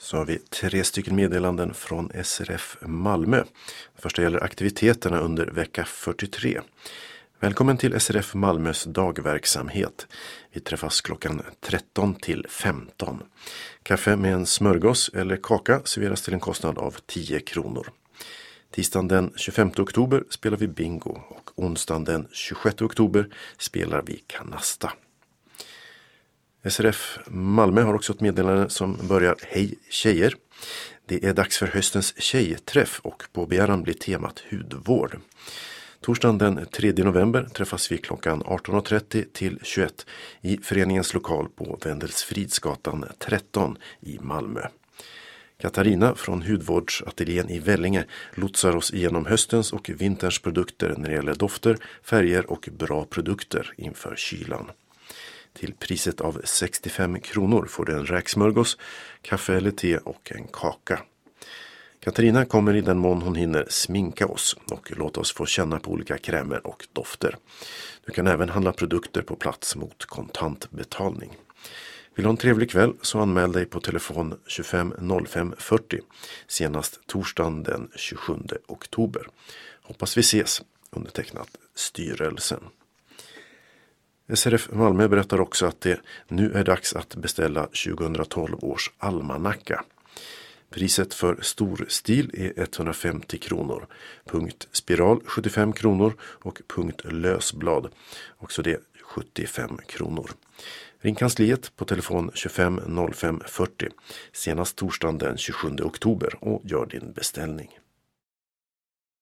Så har vi 3 stycken meddelanden från SRF Malmö. Första gäller aktiviteterna under vecka 43. Välkommen till SRF Malmös dagverksamhet. Vi träffas klockan 13 till 15. Kaffe med en smörgås eller kaka serveras till en kostnad av 10 kronor. Tisdagen den 25 oktober spelar vi bingo och onsdagen den 26 oktober spelar vi kanasta. SRF Malmö har också ett meddelande som börjar Hej tjejer. Det är dags för höstens tjejträff och på begäran blir temat hudvård. Torsdagen den 3 november träffas vi klockan 18.30 till 21 i föreningens lokal på Wendelsfridsgatan 13 i Malmö. Katarina från hudvårdsateljén i Vellinge lotsar oss igenom höstens och vinterns produkter när det gäller dofter, färger och bra produkter inför kylan. Till priset av 65 kronor får du en räksmörgås, kaffe eller te och en kaka. Katarina kommer i den mån hon hinner sminka oss och låta oss få känna på olika krämer och dofter. Du kan även handla produkter på plats mot kontantbetalning. Vill du ha en trevlig kväll så anmäl dig på telefon 25 05 40 senast torsdagen den 27 oktober. Hoppas vi ses, undertecknat styrelsen. SRF Malmö berättar också att det nu är dags att beställa 2012 års almanacka. Priset för stor stil är 150 kronor, punkt spiral 75 kronor och punkt lösblad, också det 75 kronor. Ring kansliet på telefon 25 05 40 senast torsdagen den 27 oktober och gör din beställning.